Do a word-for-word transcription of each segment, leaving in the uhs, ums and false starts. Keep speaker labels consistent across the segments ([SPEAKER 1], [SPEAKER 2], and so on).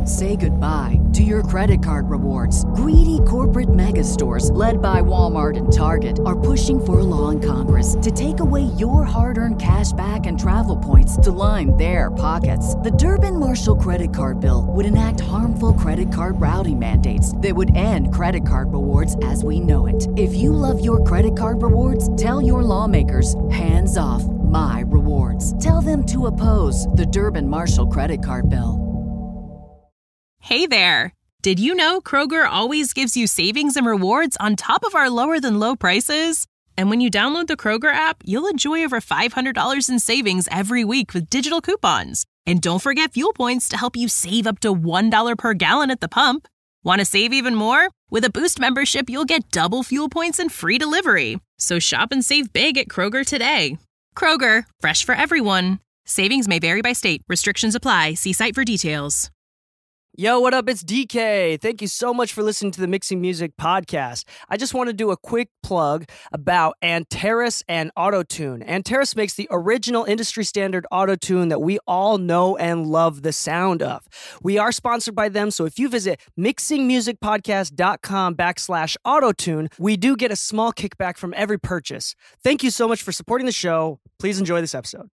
[SPEAKER 1] Say goodbye to your credit card rewards. Greedy corporate mega stores, led by Walmart and Target, are pushing for a law in Congress to take away your hard-earned cash back and travel points to line their pockets. The Durbin-Marshall credit card bill would enact harmful credit card routing mandates that would end credit card rewards as we know it. If you love your credit card rewards, tell your lawmakers, hands off my rewards. Tell them to oppose the Durbin-Marshall credit card bill.
[SPEAKER 2] Hey there! Did you know Kroger always gives you savings and rewards on top of our lower than low prices? And when you download the Kroger app, you'll enjoy over five hundred dollars in savings every week with digital coupons. And don't forget fuel points to help you save up to one dollar per gallon at the pump. Want to save even more? With a Boost membership, you'll get double fuel points and free delivery. So shop and save big at Kroger today. Kroger, fresh for everyone. Savings may vary by state. Restrictions apply. See site for details.
[SPEAKER 3] Yo, what up? It's D K. Thank you so much for listening to the Mixing Music podcast. I just want to do a quick plug about Antares and Autotune. Antares makes the original industry standard Autotune that we all know and love the sound of. We are sponsored by them, so if you visit mixingmusicpodcast.com backslash Autotune, we do get a small kickback from every purchase. Thank you so much for supporting the show. Please enjoy this episode.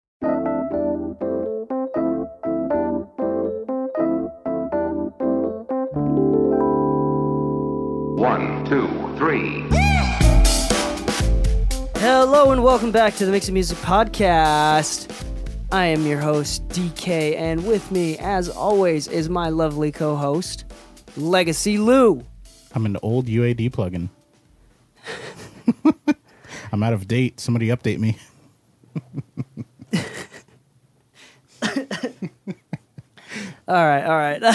[SPEAKER 4] One, two, three.
[SPEAKER 3] Hello and welcome back to the Mixing Music Podcast. I am your host, D K, and with me, as always, is my lovely co-host, Legacy Lou.
[SPEAKER 5] I'm an old U A D plugin. I'm out of date. Somebody update me.
[SPEAKER 3] all right, all right.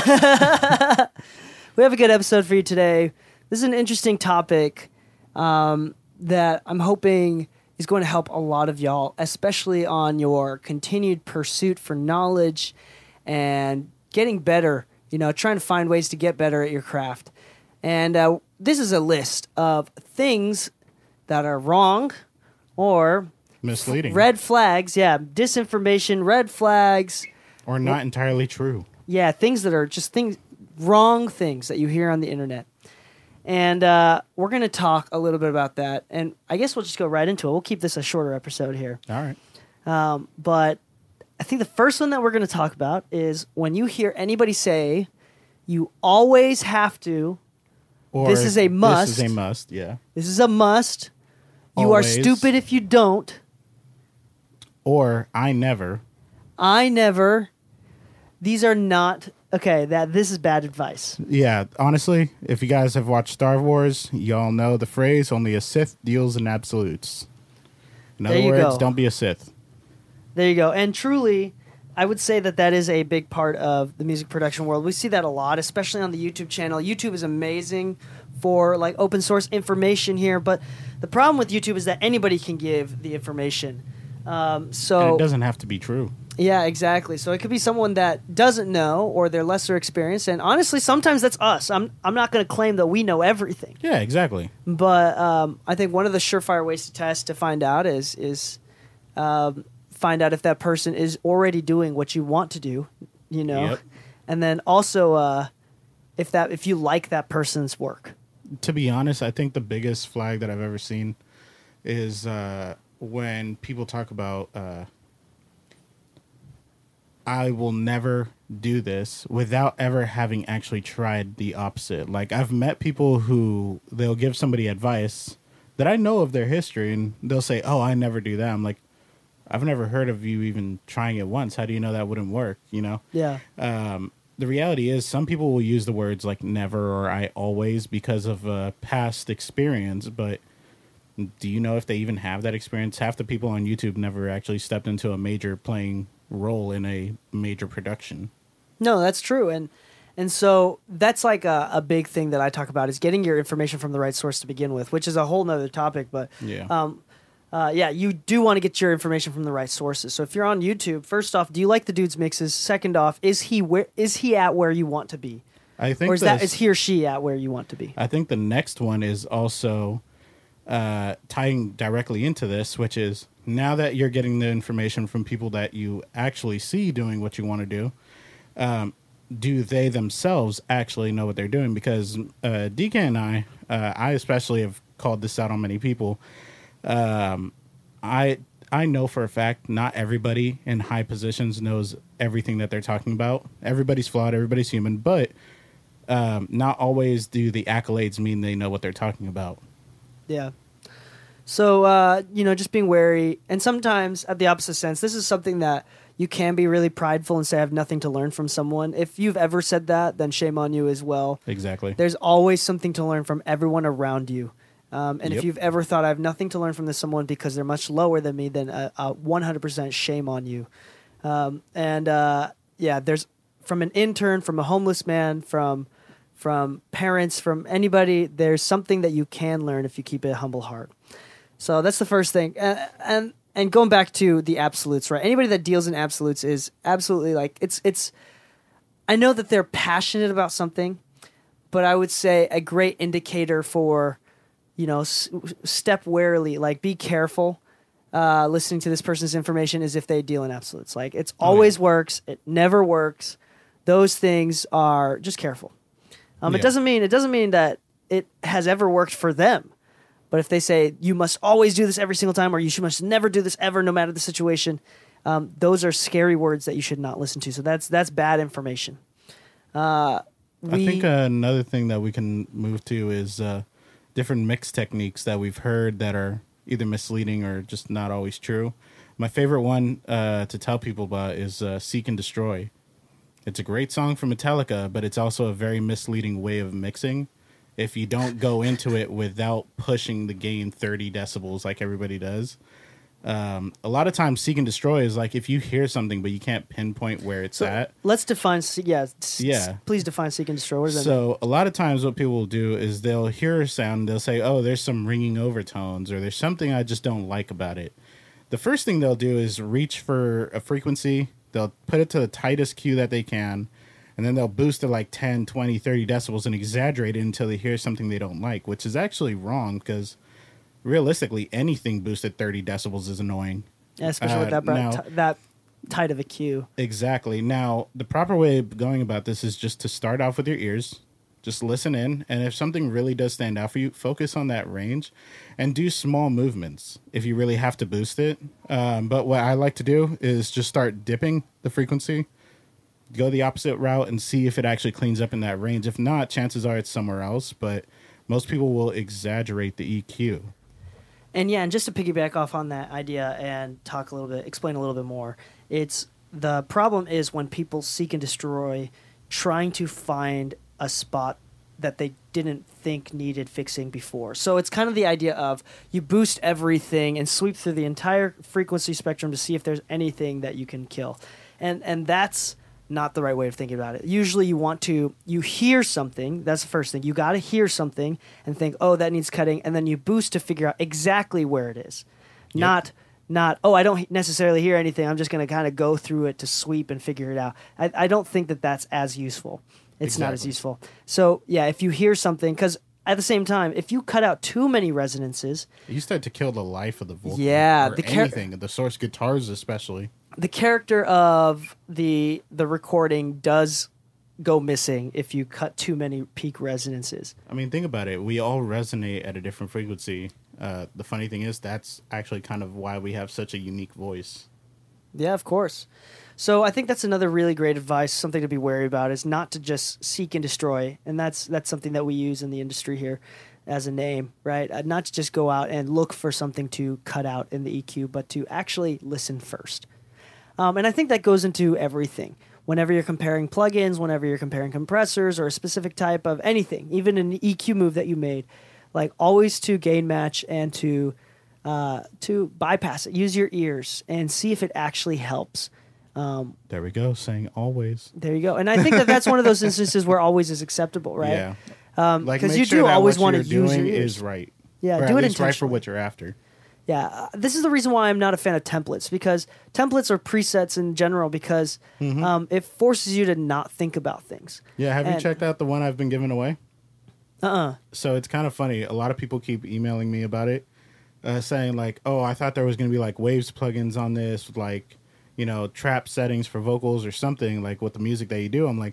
[SPEAKER 3] We have a good episode for you today. This is an interesting topic um, that I'm hoping is going to help a lot of y'all, especially on your continued pursuit for knowledge and getting better, you know, trying to find ways to get better at your craft. And uh, this is a list of things that are wrong or
[SPEAKER 5] misleading.
[SPEAKER 3] Red flags, yeah, disinformation, red flags.
[SPEAKER 5] Or not entirely true.
[SPEAKER 3] Yeah, things that are just things, wrong things that you hear on the internet. And uh, we're going to talk a little bit about that. And I guess we'll just go right into it. We'll keep this a shorter episode here.
[SPEAKER 5] All right.
[SPEAKER 3] Um, but I think the first one that we're going to talk about is when you hear anybody say, you always have to,
[SPEAKER 5] Or
[SPEAKER 3] this is a must.
[SPEAKER 5] This is a must, yeah.
[SPEAKER 3] This is a must. You
[SPEAKER 5] Always.
[SPEAKER 3] are stupid if you don't.
[SPEAKER 5] Or I never.
[SPEAKER 3] I never. These are not... Okay, that this is bad advice.
[SPEAKER 5] Yeah, honestly, if you guys have watched Star Wars, y'all know the phrase, only a Sith deals in absolutes. In
[SPEAKER 3] There
[SPEAKER 5] other
[SPEAKER 3] you
[SPEAKER 5] words,
[SPEAKER 3] go.
[SPEAKER 5] don't be a Sith.
[SPEAKER 3] There you go. And truly, I would say that that is a big part of the music production world. We see that a lot, especially on the YouTube channel. YouTube is amazing for like open source information here, but the problem with YouTube is that anybody can give the information. Um, so
[SPEAKER 5] And it doesn't have to be true.
[SPEAKER 3] Yeah, exactly. So it could be someone that doesn't know or they're lesser experienced. And honestly, sometimes that's us. I'm I'm not going to claim that we know everything.
[SPEAKER 5] Yeah, exactly.
[SPEAKER 3] But um, I think one of the surefire ways to test to find out is is um, find out if that person is already doing what you want to do, you know,
[SPEAKER 5] Yep.
[SPEAKER 3] and then also uh, if that if you like that person's work.
[SPEAKER 5] To be honest, I think the biggest flag that I've ever seen is uh, when people talk about... Uh, I will never do this without ever having actually tried the opposite. Like, I've met people who they'll give somebody advice that I know of their history, and they'll say, oh, I never do that. I'm like, I've never heard of you even trying it once. How do you know that wouldn't work, you know?
[SPEAKER 3] Yeah.
[SPEAKER 5] Um, the reality is some people will use the words like never or I always because of a past experience, but do you know if they even have that experience? Half the people on YouTube never actually stepped into a major playing role in a major production.
[SPEAKER 3] No, that's true. And and so that's like a, a big thing that I talk about is getting your information from the right source to begin with, which is a whole nother topic. But
[SPEAKER 5] Yeah.
[SPEAKER 3] um, uh, yeah, you do want to get your information from the right sources. So if you're on YouTube, first off, do you like the dude's mixes? Second off, is he where is he at where you want to be?
[SPEAKER 5] I think
[SPEAKER 3] Or is
[SPEAKER 5] the-
[SPEAKER 3] that is he or she at where you want to be?
[SPEAKER 5] I think the next one is also uh, tying directly into this, which is now that you're getting the information from people that you actually see doing what you want to do, um, do they themselves actually know what they're doing? Because uh, D K and I, uh, I especially have called this out on many people. Um, I I know for a fact not everybody in high positions knows everything that they're talking about. Everybody's flawed. Everybody's human. But um, not always do the accolades mean they know what they're talking about.
[SPEAKER 3] Yeah. So, uh, you know, just being wary. And sometimes, at the opposite sense, this is something that you can be really prideful and say, I have nothing to learn from someone. If you've ever said that, then shame on you as well.
[SPEAKER 5] Exactly.
[SPEAKER 3] There's always something to learn from everyone around you. Um, and
[SPEAKER 5] Yep.
[SPEAKER 3] if you've ever thought, I have nothing to learn from this someone because they're much lower than me, then uh, uh, one hundred percent shame on you. Um, and, uh, yeah, there's from an intern, from a homeless man, from from parents, from anybody, there's something that you can learn if you keep a humble heart. So that's the first thing. Uh, and and going back to the absolutes, right? Anybody that deals in absolutes is absolutely like, it's, it's, I know that they're passionate about something, but I would say a great indicator for, you know, s- step warily, like be careful uh, listening to this person's information is if they deal in absolutes. Like it's always
[SPEAKER 5] yeah.
[SPEAKER 3] works. It never works. Those things are just careful. Um,
[SPEAKER 5] Yeah.
[SPEAKER 3] It doesn't mean, it doesn't mean that it has ever worked for them. But if they say you must always do this every single time, or you should must never do this ever, no matter the situation, um, those are scary words that you should not listen to. So that's that's bad information. Uh, we,
[SPEAKER 5] I think uh, another thing that we can move to is uh, different mix techniques that we've heard that are either misleading or just not always true. My favorite one uh, to tell people about is uh, Seek and Destroy. It's a great song from Metallica, but it's also a very misleading way of mixing. If you don't go into it without pushing the gain thirty decibels like everybody does. Um, a lot of times Seek and Destroy is like if you hear something but you can't pinpoint where it's
[SPEAKER 3] so
[SPEAKER 5] at.
[SPEAKER 3] let's define. se- Yeah, s-
[SPEAKER 5] Yeah.
[SPEAKER 3] s- Please define seek and destroy. What does that mean?
[SPEAKER 5] So a lot of times what people will do is they'll hear a sound, they'll say, oh, there's some ringing overtones, or there's something I just don't like about it. The first thing they'll do is reach for a frequency, they'll put it to the tightest Q that they can, and then they'll boost it like ten, twenty, thirty decibels and exaggerate it until they hear something they don't like, which is actually wrong because realistically anything boosted thirty decibels is annoying.
[SPEAKER 3] Yeah, especially
[SPEAKER 5] Uh,
[SPEAKER 3] with that, bright,
[SPEAKER 5] now-
[SPEAKER 3] ti- that tight of a cue.
[SPEAKER 5] Exactly. Now, the proper way of going about this is just to start off with your ears. Just listen in, and if something really does stand out for you, focus on that range and do small movements if you really have to boost it. Um, but what I like to do is just start dipping the frequency, go the opposite route, and see if it actually cleans up in that range. If not, chances are it's somewhere else, but most people will exaggerate the E Q.
[SPEAKER 3] And yeah, and just to piggyback off on that idea and talk a little bit, explain a little bit more, it's the problem is when people seek and destroy, trying to find a spot that they didn't think needed fixing before. So it's kind of the idea of you boost everything and sweep through the entire frequency spectrum to see if there's anything that you can kill. And and that's not the right way of thinking about it. Usually you want to, you hear something, that's the first thing. You got to hear something and think, oh, that needs cutting, and then you boost to figure out exactly where it is.
[SPEAKER 5] Yep.
[SPEAKER 3] Not, not, oh, I don't necessarily hear anything, I'm just going to kind of go through it to sweep and figure it out. I, I don't think that that's as useful. It's not as
[SPEAKER 5] Exactly.
[SPEAKER 3] useful. So, yeah, if you hear something, because at the same time, if you cut out too many resonances,
[SPEAKER 5] You start to kill the life of the vocal.
[SPEAKER 3] Yeah,
[SPEAKER 5] or
[SPEAKER 3] the char-
[SPEAKER 5] anything, the source guitars especially.
[SPEAKER 3] the character of the the recording does go missing if you cut too many peak resonances.
[SPEAKER 5] I mean, think about it. We all resonate at a different frequency. Uh, the funny thing is, that's actually kind of why we have such a unique voice.
[SPEAKER 3] Yeah, of course. So I think that's another really great advice, something to be wary about, is not to just seek and destroy. And that's that's something that we use in the industry here as a name, right? Uh, not to just go out and look for something to cut out in the E Q, but to actually listen first. Um, and I think that goes into everything. Whenever you're comparing plugins, whenever you're comparing compressors or a specific type of anything, even an E Q move that you made, like always to gain match and to uh, to bypass it. Use your ears and see if it actually helps. Um,
[SPEAKER 5] There we go, saying always.
[SPEAKER 3] there you go. And I think that that's one of those instances where always is acceptable, right?
[SPEAKER 5] Yeah.
[SPEAKER 3] Um,
[SPEAKER 5] Like,
[SPEAKER 3] because
[SPEAKER 5] make
[SPEAKER 3] you
[SPEAKER 5] sure
[SPEAKER 3] do
[SPEAKER 5] that
[SPEAKER 3] always
[SPEAKER 5] what
[SPEAKER 3] want to
[SPEAKER 5] you're
[SPEAKER 3] use your
[SPEAKER 5] doing
[SPEAKER 3] ears.
[SPEAKER 5] is right.
[SPEAKER 3] Yeah,
[SPEAKER 5] or
[SPEAKER 3] do
[SPEAKER 5] at
[SPEAKER 3] it
[SPEAKER 5] least right for
[SPEAKER 3] intentionally.
[SPEAKER 5] what you're after.
[SPEAKER 3] Yeah, uh, this is the reason why I'm not a fan of templates, because templates are presets in general because
[SPEAKER 5] Mm-hmm.
[SPEAKER 3] um, it forces you to not think about things.
[SPEAKER 5] Yeah, have
[SPEAKER 3] And-
[SPEAKER 5] you checked out the one I've been giving away?
[SPEAKER 3] Uh-uh.
[SPEAKER 5] So it's kind of funny. A lot of people keep emailing me about it, uh, saying like, "Oh, I thought there was going to be like Waves plugins on this, with like, you know, trap settings for vocals or something like with the music that you do." I'm like,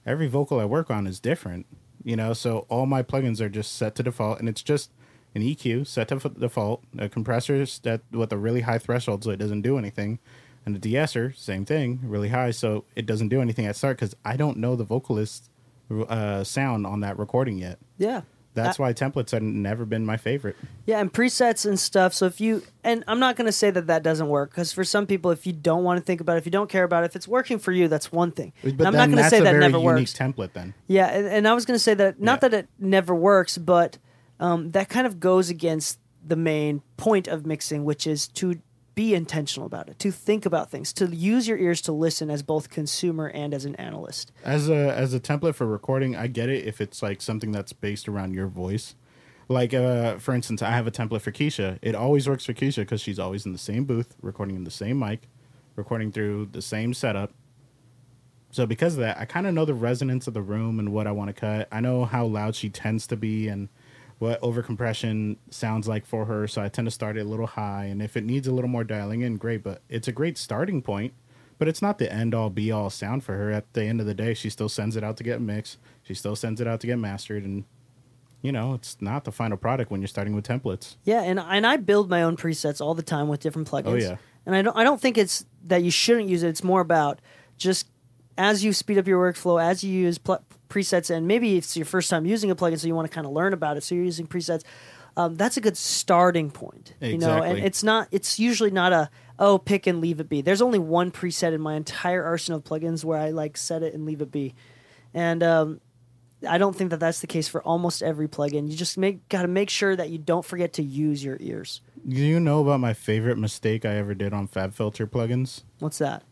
[SPEAKER 5] every vocal I work on is different, you know, so all my plugins are just set to default, and it's just an E Q set to f- default, a compressor set with a really high threshold so it doesn't do anything, and a de-esser, same thing, really high so it doesn't do anything at start, because I don't know the vocalist uh, sound on that recording yet.
[SPEAKER 3] Yeah.
[SPEAKER 5] That's
[SPEAKER 3] I,
[SPEAKER 5] why templates have never been my favorite.
[SPEAKER 3] Yeah, and presets and stuff. So if you, and I'm not going to say that that doesn't work, because for some people, if you don't want to think about it, if you don't care about it, if it's working for you, that's one thing.
[SPEAKER 5] But
[SPEAKER 3] And I'm not going to say that never
[SPEAKER 5] unique
[SPEAKER 3] works.
[SPEAKER 5] template then.
[SPEAKER 3] Yeah, and, and I was going to say that, not
[SPEAKER 5] Yeah.
[SPEAKER 3] that it never works, but um, that kind of goes against the main point of mixing, which is to be intentional about it, to think about things, to use your ears to listen as both consumer and as an analyst.
[SPEAKER 5] As a as a template for recording, I get it if it's like something that's based around your voice. Like, uh, for instance, I have a template for Keisha. It always works for Keisha because she's always in the same booth, recording in the same mic, recording through the same setup. So because of that, I kind of know the resonance of the room and what I want to cut. I know how loud she tends to be and what overcompression sounds like for her. So I tend to start it a little high. And if it needs a little more dialing in, great. But it's a great starting point. But it's not the end-all, be-all sound for her. At the end of the day, she still sends it out to get mixed. She still sends it out to get mastered. And, you know, it's not the final product when you're starting with templates.
[SPEAKER 3] Yeah, and and I build my own presets all the time with different plugins.
[SPEAKER 5] Oh, yeah.
[SPEAKER 3] And I don't I don't think it's that you shouldn't use it. It's more about just as you speed up your workflow, as you use pl- presets, and maybe it's your first time using a plugin, so you want to kind of learn about it. So you're using presets. Um, that's a good starting point. You know, and
[SPEAKER 5] Exactly.
[SPEAKER 3] it's not. It's usually not a oh pick and leave it be. There's only one preset in my entire arsenal of plugins where I like set it and leave it be, and um, I don't think that that's the case for almost every plugin. You just make got to make sure that you don't forget to use your ears.
[SPEAKER 5] Do you know about my favorite mistake I ever did on FabFilter plugins?
[SPEAKER 3] What's that?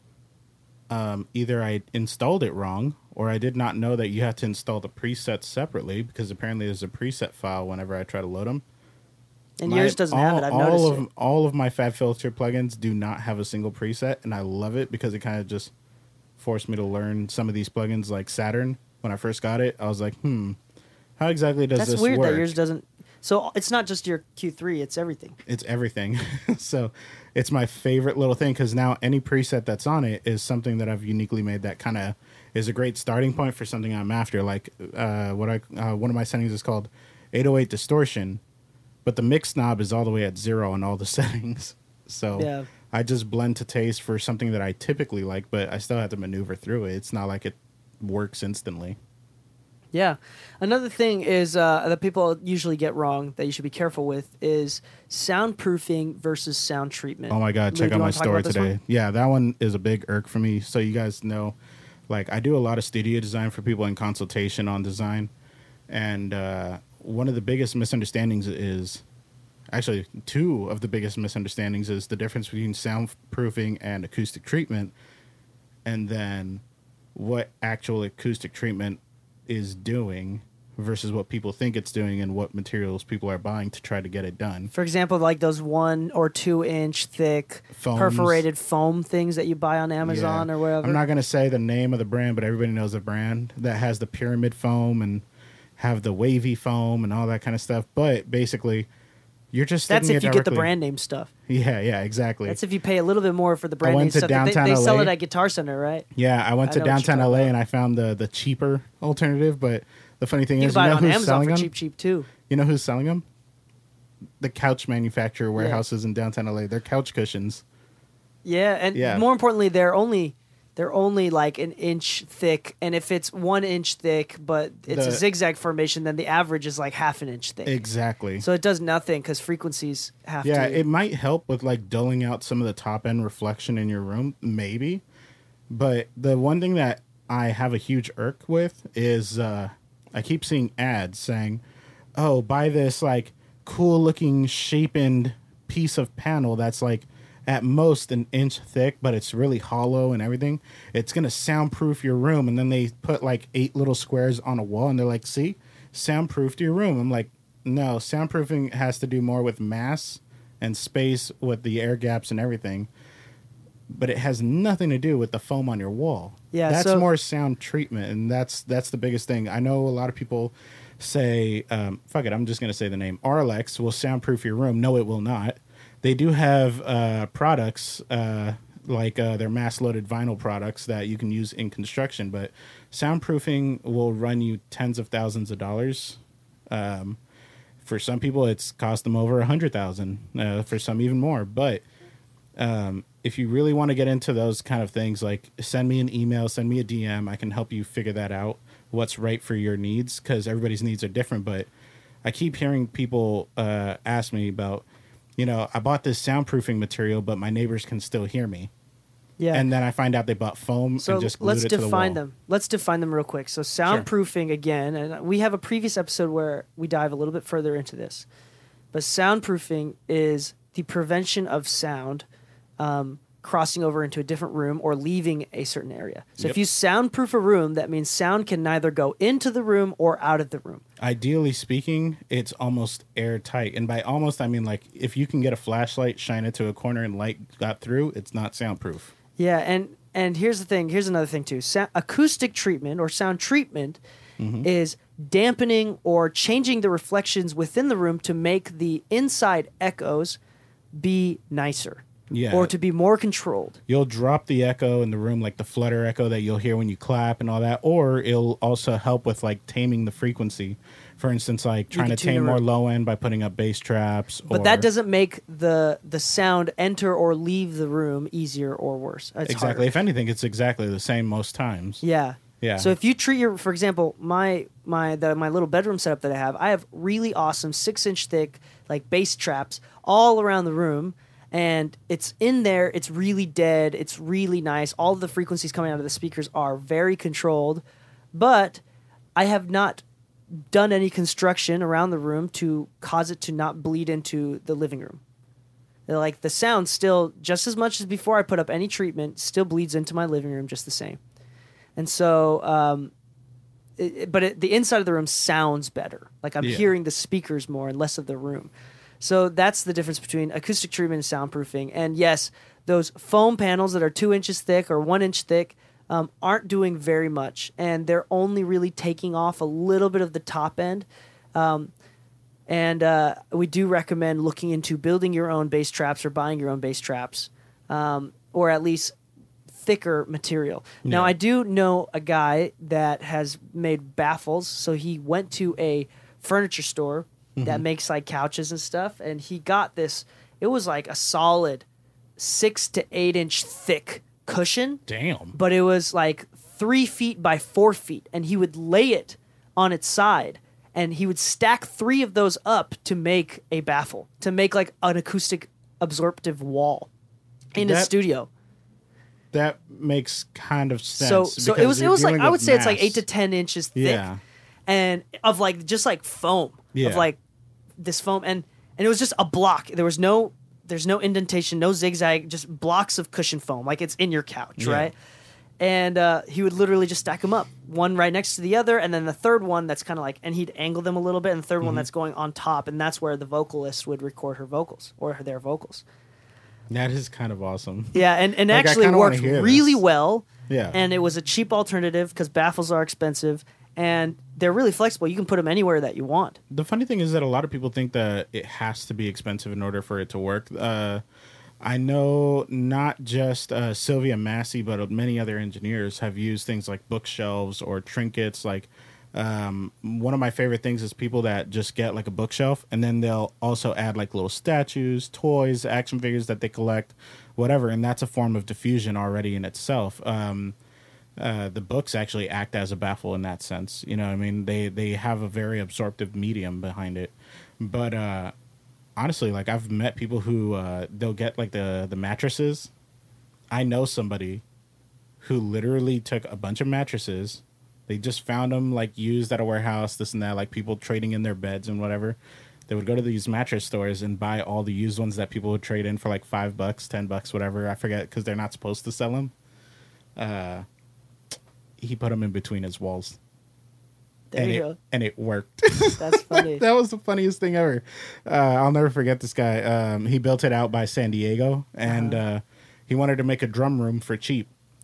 [SPEAKER 5] Um, either I installed it wrong, or I did not know that you have to install the presets separately, because apparently there's a preset file whenever I try to load them.
[SPEAKER 3] And
[SPEAKER 5] My-
[SPEAKER 3] yours doesn't
[SPEAKER 5] all,
[SPEAKER 3] have it. I've
[SPEAKER 5] all
[SPEAKER 3] noticed
[SPEAKER 5] of
[SPEAKER 3] it.
[SPEAKER 5] all of my FabFilter plugins do not have a single preset, and I love it because it kind of just forced me to learn some of these plugins. Like Saturn, when I first got it, I was like, hmm, how exactly does
[SPEAKER 3] That's
[SPEAKER 5] this
[SPEAKER 3] weird
[SPEAKER 5] work?
[SPEAKER 3] that yours doesn't. So it's not just your Q three; it's everything.
[SPEAKER 5] It's everything. So it's my favorite little thing, because now any preset that's on it is something that I've uniquely made that kind of is a great starting point for something I'm after. Like uh, what I uh, one of my settings is called eight oh eight distortion, but the mix knob is all the way at zero on all the settings. So
[SPEAKER 3] Yeah.
[SPEAKER 5] I just blend to taste for something that I typically like, but I still have to maneuver through it. It's not like it works instantly.
[SPEAKER 3] Yeah. Another thing is uh, that people usually get wrong that you should be careful with is soundproofing versus sound treatment.
[SPEAKER 5] Oh my God,
[SPEAKER 3] Lou,
[SPEAKER 5] check
[SPEAKER 3] do
[SPEAKER 5] out
[SPEAKER 3] you
[SPEAKER 5] my
[SPEAKER 3] wanna talk
[SPEAKER 5] story
[SPEAKER 3] about this
[SPEAKER 5] today.
[SPEAKER 3] one?
[SPEAKER 5] Yeah, that one is a big irk for me. So you guys know, like, I do a lot of studio design for people in consultation on design. And uh, one of the biggest misunderstandings is, actually, two of the biggest misunderstandings is the difference between soundproofing and acoustic treatment. And then what actual acoustic treatment is doing versus what people think it's doing and what materials people are buying to try to get it done.
[SPEAKER 3] For example, like those one or two inch thick
[SPEAKER 5] Foams.
[SPEAKER 3] perforated foam things that you buy on Amazon
[SPEAKER 5] Yeah.
[SPEAKER 3] or wherever.
[SPEAKER 5] I'm not going to say the name of the brand, but everybody knows the brand that has the pyramid foam and have the wavy foam and all that kind of stuff. But basically, you're just
[SPEAKER 3] That's
[SPEAKER 5] sticking
[SPEAKER 3] if
[SPEAKER 5] it
[SPEAKER 3] you get the
[SPEAKER 5] directly-
[SPEAKER 3] brand name stuff.
[SPEAKER 5] Yeah, yeah, exactly.
[SPEAKER 3] That's if you pay a little bit more for the brand
[SPEAKER 5] went
[SPEAKER 3] name
[SPEAKER 5] to
[SPEAKER 3] stuff. that They,
[SPEAKER 5] downtown
[SPEAKER 3] they sell
[SPEAKER 5] L A.
[SPEAKER 3] it at Guitar Center, right?
[SPEAKER 5] yeah, I went
[SPEAKER 3] I
[SPEAKER 5] to
[SPEAKER 3] know what you're
[SPEAKER 5] downtown
[SPEAKER 3] talking
[SPEAKER 5] L A
[SPEAKER 3] about.
[SPEAKER 5] and I found the the cheaper alternative. But the funny thing
[SPEAKER 3] You
[SPEAKER 5] is,
[SPEAKER 3] can buy
[SPEAKER 5] you
[SPEAKER 3] it
[SPEAKER 5] know
[SPEAKER 3] on
[SPEAKER 5] who's
[SPEAKER 3] Amazon
[SPEAKER 5] selling
[SPEAKER 3] for
[SPEAKER 5] them?
[SPEAKER 3] cheap, cheap too.
[SPEAKER 5] You know who's selling them? The couch manufacturer warehouses in downtown L A. They're couch cushions.
[SPEAKER 3] Yeah, and
[SPEAKER 5] Yeah.
[SPEAKER 3] more importantly, they're only they're only like an inch thick, and if it's one inch thick, but it's a
[SPEAKER 5] The-
[SPEAKER 3] zigzag formation, then the average is like half an inch thick.
[SPEAKER 5] Exactly.
[SPEAKER 3] So it does nothing because frequencies have
[SPEAKER 5] Yeah,
[SPEAKER 3] to.
[SPEAKER 5] it might help with like dulling out some of the top end reflection in your room, maybe. But the one thing that I have a huge irk with is uh, I keep seeing ads saying, "Oh, buy this like cool looking shapened piece of panel that's like at most an inch thick, but it's really hollow and everything. It's gonna soundproof your room." And then they put like eight little squares on a wall, and they're like, "See, soundproofed your room." I'm like, no, soundproofing has to do more with mass and space with the air gaps and everything, but it has nothing to do with the foam on your wall.
[SPEAKER 3] Yeah,
[SPEAKER 5] that's
[SPEAKER 3] so-
[SPEAKER 5] more sound treatment, and that's that's the biggest thing. I know a lot of people say, um, "Fuck it, I'm just gonna say the name." Arlex will soundproof your room. No, it will not. They do have uh, products uh, like uh, their mass-loaded vinyl products that you can use in construction. But soundproofing will run you tens of thousands of dollars. Um, for some people, it's cost them over a hundred thousand. Uh, for some, even more. But um, if you really want to get into those kind of things, like send me an email, send me a D M. I can help you figure that out. What's right for your needs, because everybody's needs are different. But I keep hearing people uh, ask me about, you know, I bought this soundproofing material, but my neighbors can still hear me.
[SPEAKER 3] Yeah.
[SPEAKER 5] And then I find out they bought foam
[SPEAKER 3] So
[SPEAKER 5] and just glued
[SPEAKER 3] let's
[SPEAKER 5] it to the
[SPEAKER 3] define
[SPEAKER 5] wall.
[SPEAKER 3] them. Let's define them real quick. So soundproofing again, and we have a previous episode where we dive a little bit further into this. But soundproofing is the prevention of sound um, crossing over into a different room or leaving a certain area. So
[SPEAKER 5] Yep.
[SPEAKER 3] if you soundproof a room, that means sound can neither go into the room or out of the room.
[SPEAKER 5] Ideally speaking, it's almost airtight. And by almost, I mean like if you can get a flashlight, shine it to a corner and light got through, it's not soundproof.
[SPEAKER 3] Yeah, and and here's the thing. Here's another thing too. Sa- acoustic treatment or sound treatment
[SPEAKER 5] Mm-hmm.
[SPEAKER 3] is dampening or changing the reflections within the room to make the inside echoes be nicer.
[SPEAKER 5] Yeah.
[SPEAKER 3] Or to be more controlled.
[SPEAKER 5] You'll drop the echo in the room, like the flutter echo that you'll hear when you clap and all that, or it'll also help with like taming the frequency. For instance, like trying
[SPEAKER 3] can
[SPEAKER 5] to
[SPEAKER 3] tune
[SPEAKER 5] tame
[SPEAKER 3] the
[SPEAKER 5] more
[SPEAKER 3] room.
[SPEAKER 5] low end by putting up bass traps.
[SPEAKER 3] But
[SPEAKER 5] or,
[SPEAKER 3] that doesn't make the the sound enter or leave the room easier or worse. It's
[SPEAKER 5] exactly.
[SPEAKER 3] harder.
[SPEAKER 5] If anything, it's exactly the same most times.
[SPEAKER 3] Yeah.
[SPEAKER 5] Yeah.
[SPEAKER 3] So if you treat your, for example, my my the my little bedroom setup that I have, I have really awesome six inch thick like bass traps all around the room, and it's in there. It's really dead. It's really nice. All of the frequencies coming out of the speakers are very controlled, but I have not done any construction around the room to cause it to not bleed into the living room. They're like the sound still just as much as before I put up any treatment still bleeds into my living room just the same. And so, um, it, it- but it, the inside of the room sounds better. Like I'm
[SPEAKER 5] Yeah.
[SPEAKER 3] hearing the speakers more and less of the room. So that's the difference between acoustic treatment and soundproofing. And yes, those foam panels that are two inches thick or one inch thick um, aren't doing very much. And they're only really taking off a little bit of the top end. Um, and uh, we do recommend looking into building your own bass traps or buying your own bass traps, um, or at least thicker material. Now,
[SPEAKER 5] Yeah.
[SPEAKER 3] I do know a guy that has made baffles. So he went to a furniture store that makes like couches and stuff, and he got this. It was like a solid six to eight inch thick cushion,
[SPEAKER 5] Damn.
[SPEAKER 3] but it was like three feet by four feet, and he would lay it on its side, and he would stack three of those up to make a baffle, to make like an acoustic absorptive wall in his
[SPEAKER 5] That-
[SPEAKER 3] studio.
[SPEAKER 5] That makes kind of sense.
[SPEAKER 3] So, so it
[SPEAKER 5] because
[SPEAKER 3] was it
[SPEAKER 5] you're
[SPEAKER 3] was like
[SPEAKER 5] dealing
[SPEAKER 3] I would
[SPEAKER 5] with
[SPEAKER 3] say it's like
[SPEAKER 5] mass.
[SPEAKER 3] eight to ten inches thick,
[SPEAKER 5] Yeah.
[SPEAKER 3] and of like just like foam,
[SPEAKER 5] Yeah.
[SPEAKER 3] of like this foam, and and it was just a block. There was no there's no indentation, no zigzag, just blocks of cushion foam, like it's in your couch,
[SPEAKER 5] Yeah.
[SPEAKER 3] right? And uh, he would literally just stack them up, one right next to the other, and then the third one that's kind of like, and he'd angle them a little bit, and the 3rd
[SPEAKER 5] Mm-hmm.
[SPEAKER 3] one that's going on top, and that's where the vocalist would record her vocals or their vocals.
[SPEAKER 5] That is kind of awesome.
[SPEAKER 3] Yeah, and, and
[SPEAKER 5] Like, I
[SPEAKER 3] actually
[SPEAKER 5] kinda wanna
[SPEAKER 3] worked
[SPEAKER 5] hear
[SPEAKER 3] really
[SPEAKER 5] this.
[SPEAKER 3] well.
[SPEAKER 5] Yeah.
[SPEAKER 3] And it was a cheap alternative because baffles are expensive, and they're really flexible. You can put them anywhere that you want.
[SPEAKER 5] The funny thing is that a lot of people think that it has to be expensive in order for it to work. Uh, I know not just uh, Sylvia Massey, but many other engineers have used things like bookshelves or trinkets. Like um, one of my favorite things is people that just get like a bookshelf and then they'll also add like little statues, toys, action figures that they collect, whatever. And that's a form of diffusion already in itself. Um, uh, the books actually act as a baffle in that sense. You know what I mean? They, they have a very absorptive medium behind it. But, uh, honestly, like I've met people who uh, they'll get like the the mattresses. I know somebody who literally took a bunch of mattresses. They just found them like used at a warehouse, this and that, like people trading in their beds and whatever. They would go to these mattress stores and buy all the used ones that people would trade in for like five bucks, ten bucks, whatever. I forget because they're not supposed to sell them. Uh, he put them in between his walls.
[SPEAKER 3] There
[SPEAKER 5] and
[SPEAKER 3] you
[SPEAKER 5] it,
[SPEAKER 3] go.
[SPEAKER 5] And it worked.
[SPEAKER 3] That's funny.
[SPEAKER 5] That was the funniest thing ever. Uh, I'll never forget this guy. Um, he built it out by San Diego, and
[SPEAKER 3] Uh-huh.
[SPEAKER 5] uh, he wanted to make a drum room for cheap.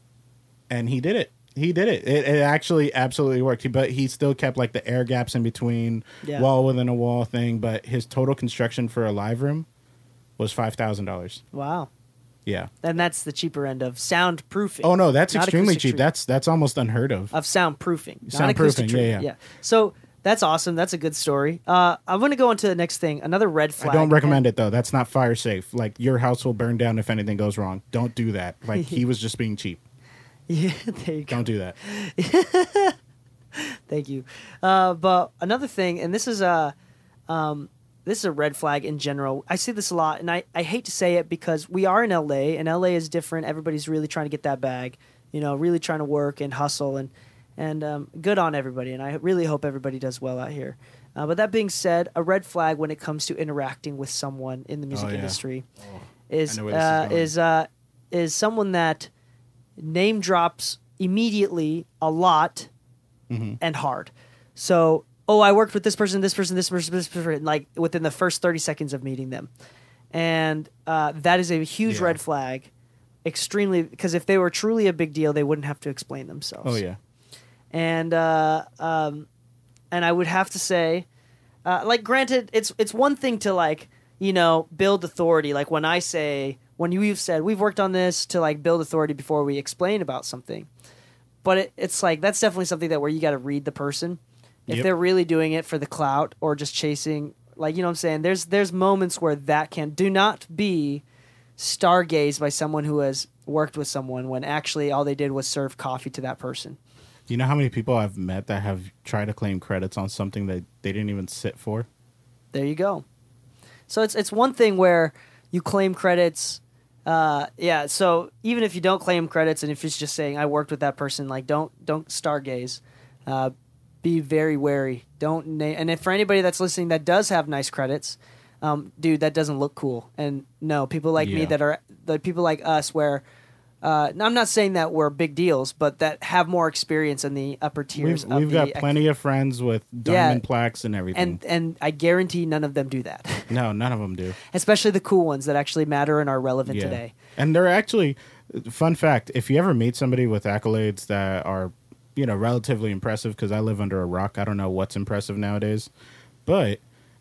[SPEAKER 5] And he did it. He did it. It, it actually absolutely worked. He, but he still kept like the air gaps in between,
[SPEAKER 3] Yeah.
[SPEAKER 5] wall within a wall thing. But his total construction for a live room was five thousand dollars.
[SPEAKER 3] Wow.
[SPEAKER 5] Yeah.
[SPEAKER 3] And that's the cheaper end of soundproofing.
[SPEAKER 5] Oh no, that's
[SPEAKER 3] not
[SPEAKER 5] extremely
[SPEAKER 3] acoustic
[SPEAKER 5] cheap.
[SPEAKER 3] treatment.
[SPEAKER 5] That's that's almost unheard of.
[SPEAKER 3] Of soundproofing. Not
[SPEAKER 5] Soundproofing,
[SPEAKER 3] acoustic
[SPEAKER 5] yeah,
[SPEAKER 3] treatment.
[SPEAKER 5] yeah.
[SPEAKER 3] So that's awesome. That's a good story. Uh, I'm going to go into the next thing. Another red flag.
[SPEAKER 5] I don't recommend it though. That's not fire safe. Like your house will burn down if anything goes wrong. Don't do that. Like he was just being cheap.
[SPEAKER 3] Yeah, there you go.
[SPEAKER 5] Don't do that.
[SPEAKER 3] Thank you. Uh, but another thing, and this is a, um, this is a red flag in general. I see this a lot, and I, I hate to say it because we are in L A, and L A is different. Everybody's really trying to get that bag, you know, really trying to work and hustle, and and um, good on everybody. And I really hope everybody does well out here. Uh, but that being said, a red flag when it comes to interacting with someone in the music
[SPEAKER 5] Oh, yeah.
[SPEAKER 3] industry
[SPEAKER 5] Oh,
[SPEAKER 3] is
[SPEAKER 5] I know where this is
[SPEAKER 3] uh,
[SPEAKER 5] going.
[SPEAKER 3] is uh, is someone that name drops immediately a lot
[SPEAKER 5] Mm-hmm.
[SPEAKER 3] and hard. So, oh, I worked with this person, this person, this person, this person, like within the first thirty seconds of meeting them. And uh, that is a huge
[SPEAKER 5] Yeah.
[SPEAKER 3] red flag, extremely, because if they were truly a big deal, they wouldn't have to explain themselves.
[SPEAKER 5] Oh yeah.
[SPEAKER 3] And uh, um, and I would have to say, uh, like, granted, it's it's one thing to like, you know, build authority. Like when I say, when you've said we've worked on this to like build authority before we explain about something. But it, it's like that's definitely something that where you got to read the person if
[SPEAKER 5] Yep.
[SPEAKER 3] they're really doing it for the clout or just chasing. Like, you know what I'm saying? There's there's moments where that can do not be stargazed by someone who has worked with someone when actually all they did was serve coffee to that person.
[SPEAKER 5] Do you know how many people I've met that have tried to claim credits on something that they didn't even sit for?
[SPEAKER 3] There you go. So it's it's one thing where you claim credits. Uh, yeah. So even if you don't claim credits, and if it's just saying I worked with that person, like don't don't stargaze. Uh, be very wary. Don't na- and if for anybody that's listening that does have nice credits, um, dude, that doesn't look cool. And no, people like me
[SPEAKER 5] Yeah.
[SPEAKER 3] that are the people like us where. Uh, I'm not saying that we're big deals, but that have more experience in the upper tiers.
[SPEAKER 5] We've,
[SPEAKER 3] of
[SPEAKER 5] we've
[SPEAKER 3] the
[SPEAKER 5] got
[SPEAKER 3] ec-
[SPEAKER 5] plenty of friends with
[SPEAKER 3] Yeah.
[SPEAKER 5] diamond plaques and everything.
[SPEAKER 3] and and I guarantee none of them do that.
[SPEAKER 5] no, none of them do.
[SPEAKER 3] Especially the cool ones that actually matter and are relevant today.
[SPEAKER 5] And they're actually, fun fact, if you ever meet somebody with accolades that are, you know, relatively impressive, because I live under a rock, I don't know what's impressive nowadays. But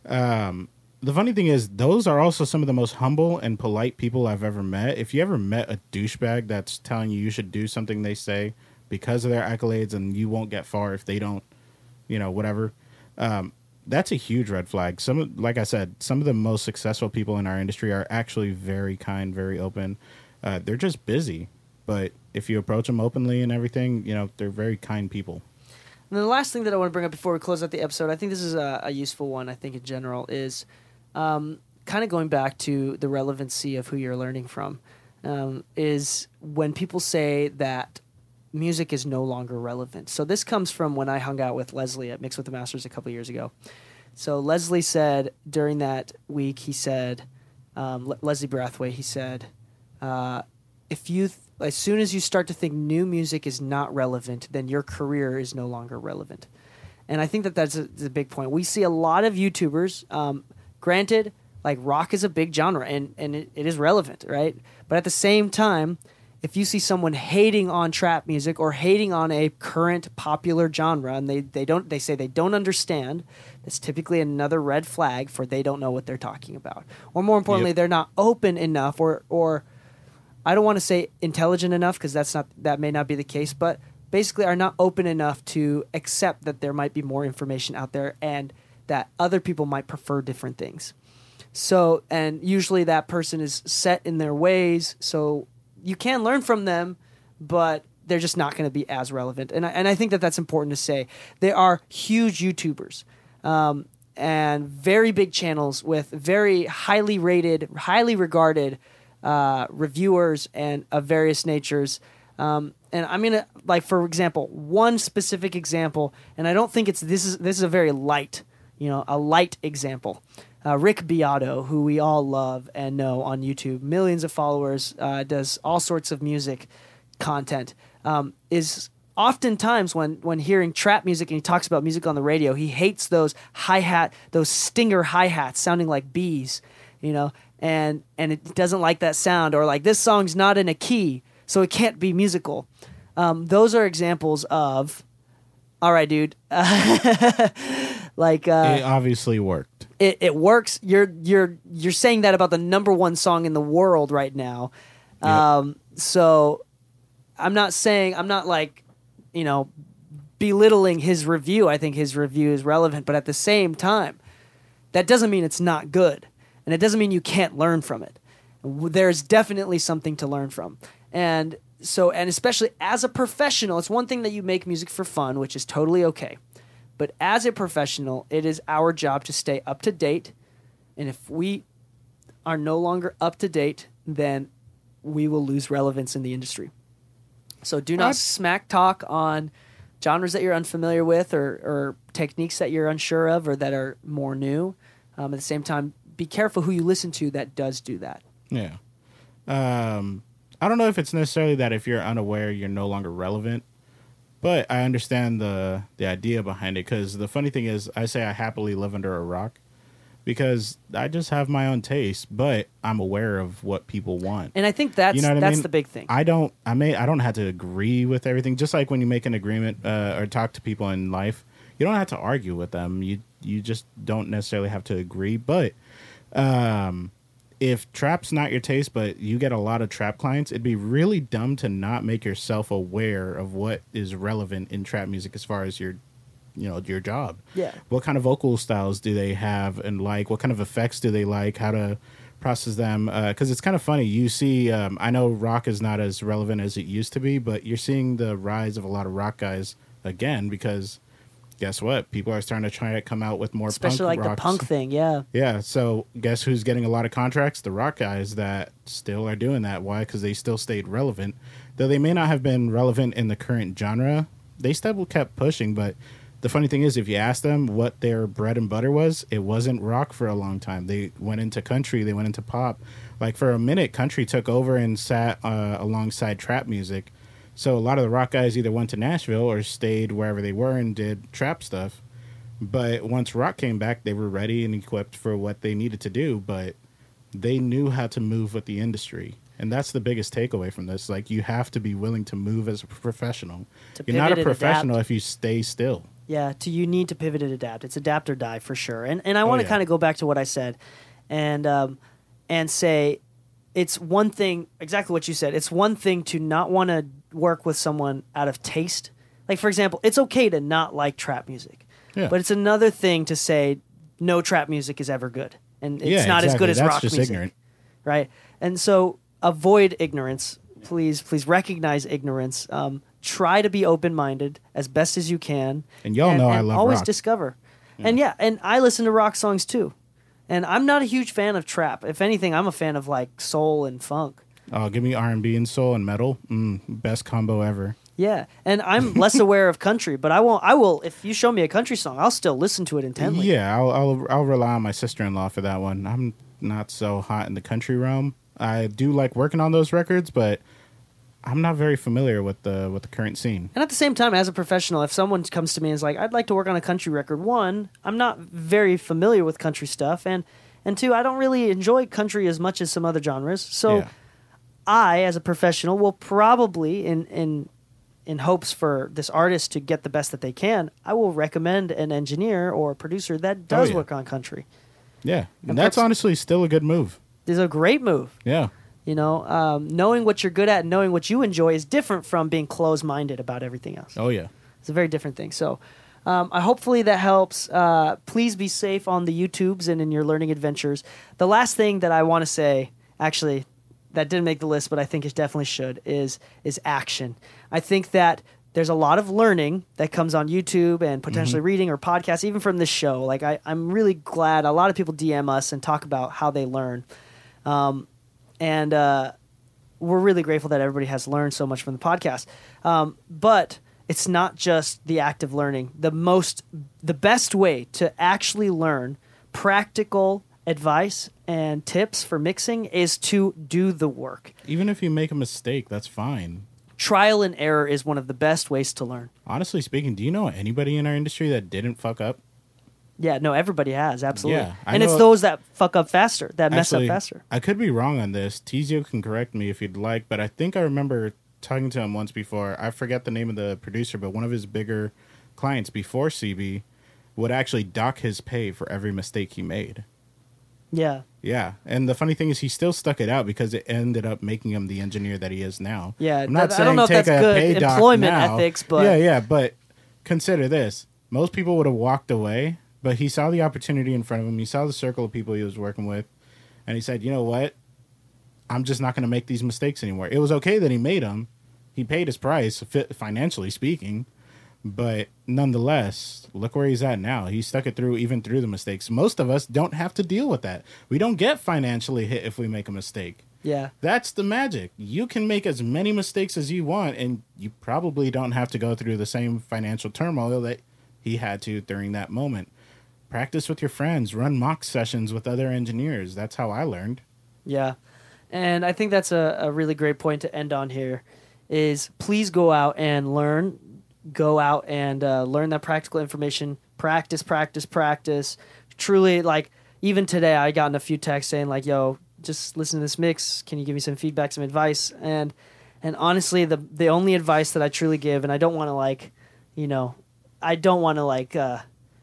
[SPEAKER 5] um, the funny thing is, those are also some of the most humble and polite people I've ever met. If you ever met a douchebag that's telling you you should do something they say because of their accolades and you won't get far if they don't, you know, whatever, um, that's a huge red flag. Some, of- like I said, some of the most successful people in our industry are actually very kind, very open. Uh, they're just busy, but if you approach them openly and everything, you know, they're very kind people.
[SPEAKER 3] And then the last thing that I want to bring up before we close out the episode, I think this is a, a useful one, I think in general, is um, kind of going back to the relevancy of who you're learning from, um, is when people say that music is no longer relevant. So this comes from when I hung out with Leslie at Mix with the Masters a couple years ago. So Leslie said during that week, he said, um, Le- Leslie Brathwaite, he said, uh, if you, th- as soon as you start to think new music is not relevant, then your career is no longer relevant. And I think that that's a, that's a big point. We see a lot of YouTubers, um, granted, like rock is a big genre and, and it, it is relevant, right? But at the same time, if you see someone hating on trap music or hating on a current popular genre and they, they don't they say they don't understand, that's typically another red flag for they don't know what they're talking about. Or more importantly,
[SPEAKER 5] Yep.
[SPEAKER 3] they're not open enough or or I don't want to say intelligent enough because that's not that may not be the case, but basically are not open enough to accept that there might be more information out there and that other people might prefer different things. So, and usually that person is set in their ways, so you can learn from them, but they're just not going to be as relevant. And I, and I think that that's important to say. There are huge YouTubers um, and very big channels with very highly rated, highly regarded uh, reviewers and of various natures. Um, and I'm gonna like, for example, one specific example, and I don't think it's this is this is a very light, you know, a light example. Uh, Rick Beato, who we all love and know on YouTube, millions of followers, uh, does all sorts of music content. Um, is oftentimes when when hearing trap music and he talks about music on the radio, he hates those hi hat, those stinger hi hats sounding like bees, you know, and and it doesn't like that sound, or like this song's not in a key, so it can't be musical. Um, those are examples of, all right, dude, like uh,
[SPEAKER 5] It obviously worked.
[SPEAKER 3] it, it works. You're you're you're saying that about the number one song in the world right now. Um, so I'm not saying, I'm not like, you know, belittling his review. I think his review is relevant, but at the same time, that doesn't mean it's not good. And it doesn't mean you can't learn from it. There's definitely something to learn from. And so, and especially as a professional, it's one thing that you make music for fun, which is totally okay. But as a professional, it is our job to stay up to date. And if we are no longer up to date, then we will lose relevance in the industry. So do not
[SPEAKER 5] What?
[SPEAKER 3] smack talk on genres that you're unfamiliar with, or, or techniques that you're unsure of, or that are more new. Um, at the same time, be careful who you listen to that does do that.
[SPEAKER 5] Yeah. Um, I don't know if it's necessarily that if you're unaware, you're no longer relevant, but I understand the the idea behind it, because the funny thing is, I say I happily live under a rock because I just have my own taste, but I'm aware of what people want.
[SPEAKER 3] And I think that's
[SPEAKER 5] You know what I
[SPEAKER 3] that's
[SPEAKER 5] mean?
[SPEAKER 3] the big thing.
[SPEAKER 5] I don't. I may. I don't have to agree with everything. Just like when you make an agreement uh, or talk to people in life, you don't have to argue with them. You you just don't necessarily have to agree. But um, if trap's not your taste, but you get a lot of trap clients, it'd be really dumb to not make yourself aware of what is relevant in trap music as far as your, you know, your job.
[SPEAKER 3] Yeah.
[SPEAKER 5] What kind of vocal styles do they have, and like what kind of effects do they like? How to process them? Because uh, it's kind of funny. You see, um, I know rock is not as relevant as it used to be, but you're seeing the rise of a lot of rock guys again, because guess what? People are starting to try to come out with more
[SPEAKER 3] Especially
[SPEAKER 5] punk
[SPEAKER 3] like
[SPEAKER 5] rocks.
[SPEAKER 3] the punk thing, yeah.
[SPEAKER 5] Yeah, so guess who's getting a lot of contracts? The rock guys that still are doing that. Why? Because they still stayed relevant. Though they may not have been relevant in the current genre, they still kept pushing. But the funny thing is, if you ask them what their bread and butter was, it wasn't rock for a long time. They went into country, they went into pop. Like for a minute, country took over and sat uh, alongside trap music. So a lot of the rock guys either went to Nashville or stayed wherever they were and did trap stuff. But once rock came back, they were ready and equipped for what they needed to do. But they knew how to move with the industry. And that's the biggest takeaway from this. Like, you have to be willing to move as a professional.
[SPEAKER 3] To
[SPEAKER 5] You're not a
[SPEAKER 3] pivot and
[SPEAKER 5] professional
[SPEAKER 3] adapt.
[SPEAKER 5] if you stay still.
[SPEAKER 3] Yeah, to you need to pivot and adapt. It's adapt or die for sure. And and I want to
[SPEAKER 5] yeah.
[SPEAKER 3] kind of go back to what I said, and um, and say it's one thing, exactly what you said. It's one thing to not want to work with someone out of taste. Like, for example, it's okay to not like trap music,
[SPEAKER 5] Yeah.
[SPEAKER 3] but it's another thing to say no trap music is ever good, and it's
[SPEAKER 5] Yeah,
[SPEAKER 3] not as good
[SPEAKER 5] exactly.
[SPEAKER 3] as
[SPEAKER 5] That's
[SPEAKER 3] rock
[SPEAKER 5] just
[SPEAKER 3] music,
[SPEAKER 5] ignorant.
[SPEAKER 3] right? And so avoid ignorance. Please, please recognize ignorance. Um, try to be open-minded as best as you can.
[SPEAKER 5] And y'all know I love
[SPEAKER 3] always
[SPEAKER 5] rock.
[SPEAKER 3] discover. And yeah, and I listen to rock songs too. And I'm not a huge fan of trap. If anything, I'm a fan of like soul and funk.
[SPEAKER 5] Oh, give me R and B and soul and metal. Mm, best combo ever.
[SPEAKER 3] Yeah, and I'm less aware of country, but I won't. I will. If you show me a country song, I'll still listen to it intently.
[SPEAKER 5] Yeah, I'll, I'll I'll rely on my sister-in-law for that one. I'm not so hot in the country realm. I do like working on those records, but I'm not very familiar with the with the current scene.
[SPEAKER 3] And at the same time, as a professional, if someone comes to me and is like, "I'd like to work on a country record," one, I'm not very familiar with country stuff, and and two, I don't really enjoy country as much as some other genres. So,
[SPEAKER 5] Yeah.
[SPEAKER 3] I, as a professional, will probably in in in hopes for this artist to get the best that they can, I will recommend an engineer or a producer that does
[SPEAKER 5] yeah.
[SPEAKER 3] work on country.
[SPEAKER 5] Yeah,
[SPEAKER 3] And
[SPEAKER 5] and that's
[SPEAKER 3] perhaps-
[SPEAKER 5] honestly still a good move.
[SPEAKER 3] It's a great move.
[SPEAKER 5] Yeah.
[SPEAKER 3] You know, um, knowing what you're good at and knowing what you enjoy is different from being closed-minded about everything else.
[SPEAKER 5] Oh yeah.
[SPEAKER 3] It's a very different thing. So um, I hopefully that helps. Uh, please be safe on the YouTubes and in your learning adventures. The last thing that I want to say, actually, that didn't make the list, but I think it definitely should, is is action. I think that there's a lot of learning that comes on YouTube and potentially reading or podcasts, even from this show. Like I, I'm really glad a lot of people D M us and talk about how they learn. Um, and uh, we're really grateful that everybody has learned so much from the podcast. Um, but it's not just the act of learning. The most, the best way to actually learn practical advice and tips for mixing is to do the work.
[SPEAKER 5] Even if you make a mistake, that's fine.
[SPEAKER 3] Trial and error is one of the best ways to learn.
[SPEAKER 5] Honestly speaking, do you know anybody in our industry that didn't fuck up?
[SPEAKER 3] Yeah, no, everybody has, absolutely.
[SPEAKER 5] Yeah, I
[SPEAKER 3] and it's
[SPEAKER 5] know-
[SPEAKER 3] those that fuck up faster, that mess
[SPEAKER 5] Actually,
[SPEAKER 3] up faster.
[SPEAKER 5] I could be wrong on this. Tizio can correct me if you'd like, but I think I remember talking to him once before. I forget the name of the producer, but one of his bigger clients before C B would actually dock his pay for every mistake he made.
[SPEAKER 3] Yeah.
[SPEAKER 5] Yeah. And the funny thing is he still stuck it out because it ended up making him the engineer that he is now.
[SPEAKER 3] Yeah.
[SPEAKER 5] I'm not
[SPEAKER 3] that,
[SPEAKER 5] saying
[SPEAKER 3] I don't know if
[SPEAKER 5] take
[SPEAKER 3] that's
[SPEAKER 5] a
[SPEAKER 3] good
[SPEAKER 5] pay doc
[SPEAKER 3] employment
[SPEAKER 5] now.
[SPEAKER 3] ethics, but
[SPEAKER 5] Yeah, yeah. But consider this. Most people would have walked away, but he saw the opportunity in front of him. He saw the circle of people he was working with. And he said, you know what? I'm just not going to make these mistakes anymore. It was okay that he made them. He paid his price, financially speaking. But nonetheless, look where he's at now. He stuck it through, even through the mistakes. Most of us don't have to deal with that. We don't get financially hit if we make a mistake.
[SPEAKER 3] Yeah.
[SPEAKER 5] That's the magic. You can make as many mistakes as you want, and you probably don't have to go through the same financial turmoil that he had to during that moment. Practice with your friends. Run mock sessions with other engineers. That's how I learned.
[SPEAKER 3] Yeah. And I think that's a, a really great point to end on here is please go out and learn. Go out and uh, learn that practical information. Practice, practice, practice. Truly, like, even today I gotten a few texts saying, like, yo, just listen to this mix. Can you give me some feedback, some advice? And and honestly, the the only advice that I truly give, and I don't want to, like, you know, I don't want to, like, uh,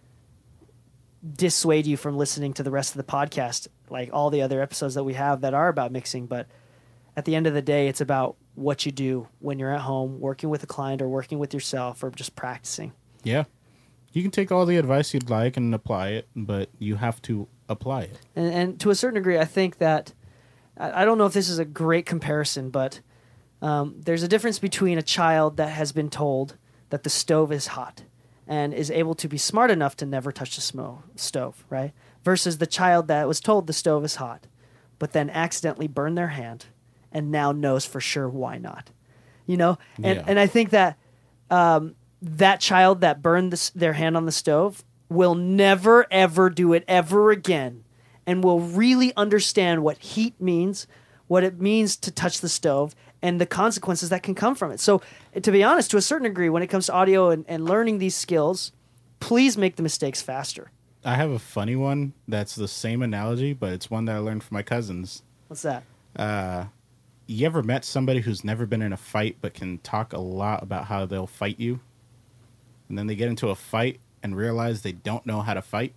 [SPEAKER 3] dissuade you from listening to the rest of the podcast, like all the other episodes that we have that are about mixing. But at the end of the day, it's about what you do when you're at home, working with a client or working with yourself or just practicing.
[SPEAKER 5] Yeah. You can take all the advice you'd like and apply it, but you have to apply it.
[SPEAKER 3] And, and to a certain degree, I think that, I, I don't know if this is a great comparison, but um, there's a difference between a child that has been told that the stove is hot and is able to be smart enough to never touch the smo- stove, right? Versus the child that was told the stove is hot, but then accidentally burned their hand and now knows for sure why not. You know? And
[SPEAKER 5] Yeah.
[SPEAKER 3] and I think that um, that child that burned this, their hand on the stove will never, ever do it ever again and will really understand what heat means, what it means to touch the stove, and the consequences that can come from it. So, to be honest, to a certain degree, when it comes to audio and, and learning these skills, please make the mistakes faster.
[SPEAKER 5] I have a funny one that's the same analogy, but it's one that I learned from my cousins.
[SPEAKER 3] What's that?
[SPEAKER 5] Uh, you ever met somebody who's never been in a fight but can talk a lot about how they'll fight you? And then they get into a fight and realize they don't know how to fight?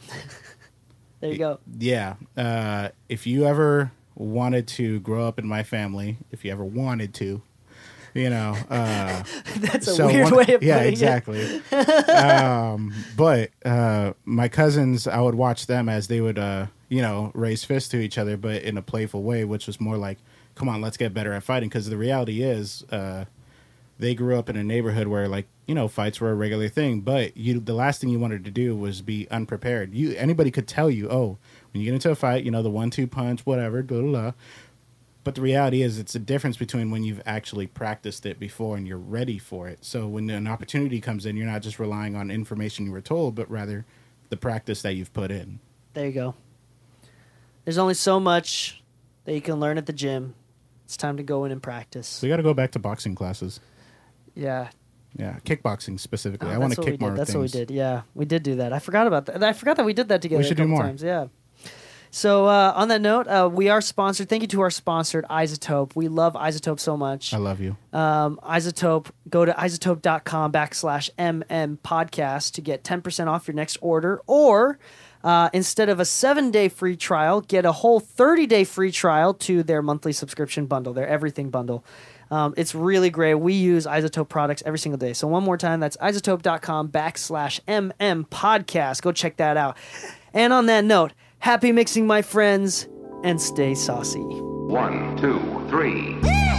[SPEAKER 3] There you go.
[SPEAKER 5] Yeah. Uh, if you ever wanted to grow up in my family, if you ever wanted to, you know, uh,
[SPEAKER 3] That's a
[SPEAKER 5] so
[SPEAKER 3] weird
[SPEAKER 5] one-
[SPEAKER 3] way of
[SPEAKER 5] yeah,
[SPEAKER 3] putting
[SPEAKER 5] exactly. um, but uh, my cousins, I would watch them as they would, uh, you know, raise fists to each other, but in a playful way, which was more like, come on, let's get better at fighting. Because the reality is, uh, they grew up in a neighborhood where, like, you know, fights were a regular thing. But you, the last thing you wanted to do was be unprepared. You, anybody could tell you, oh, when you get into a fight, you know, the one-two punch, whatever, blah, blah, blah. But the reality is it's a difference between when you've actually practiced it before and you're ready for it. So when an opportunity comes in, you're not just relying on information you were told, but rather the practice that you've put in.
[SPEAKER 3] There you go. There's only so much that you can learn at the gym. It's time to go in and practice.
[SPEAKER 5] So we got to go back to boxing classes.
[SPEAKER 3] Yeah.
[SPEAKER 5] Yeah, kickboxing specifically.
[SPEAKER 3] Oh,
[SPEAKER 5] I want to
[SPEAKER 3] that's what
[SPEAKER 5] kick
[SPEAKER 3] we did.
[SPEAKER 5] more
[SPEAKER 3] That's
[SPEAKER 5] things.
[SPEAKER 3] what we did. Yeah, we did do that. I forgot about that. I forgot that we did that together
[SPEAKER 5] We should
[SPEAKER 3] a
[SPEAKER 5] do
[SPEAKER 3] couple
[SPEAKER 5] more.
[SPEAKER 3] times. Yeah. So uh, on that note, uh, we are sponsored. Thank you to our sponsor, Isotope. We love Isotope so much.
[SPEAKER 5] I love you.
[SPEAKER 3] Um, Isotope, go to isotope.com backslash MM podcast to get ten percent off your next order. Or uh, instead of a seven-day free trial, get a whole thirty-day free trial to their monthly subscription bundle, their everything bundle. Um, it's really great. We use Isotope products every single day. So one more time, that's isotope.com backslash MM podcast. Go check that out. And on that note, happy mixing, my friends, and stay saucy.
[SPEAKER 4] One, two, three.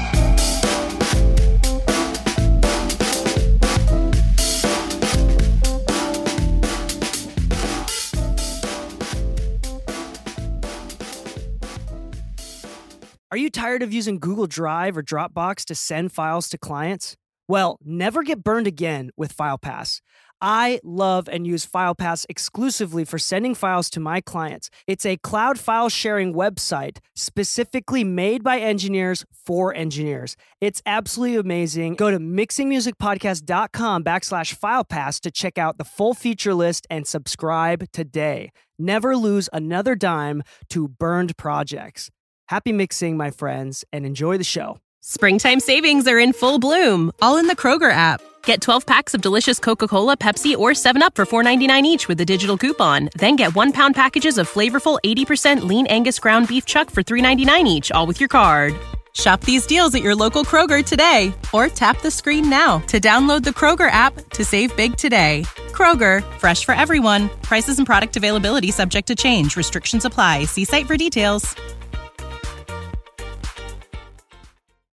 [SPEAKER 3] Are you tired of using Google Drive or Dropbox to send files to clients? Well, never get burned again with FilePass. I love and use FilePass exclusively for sending files to my clients. It's a cloud file sharing website specifically made by engineers for engineers. It's absolutely amazing. Go to mixingmusicpodcast.com backslash FilePass to check out the full feature list and subscribe today. Never lose another dime to burned projects. Happy mixing, my friends, and enjoy the show.
[SPEAKER 2] Springtime savings are in full bloom, all in the Kroger app. Get twelve packs of delicious Coca-Cola, Pepsi, or seven up for four ninety-nine each with a digital coupon. Then get one-pound packages of flavorful eighty percent lean Angus ground beef chuck for three ninety-nine each, all with your card. Shop these deals at your local Kroger today, or tap the screen now to download the Kroger app to save big today. Kroger, fresh for everyone. Prices and product availability subject to change. Restrictions apply. See site for details.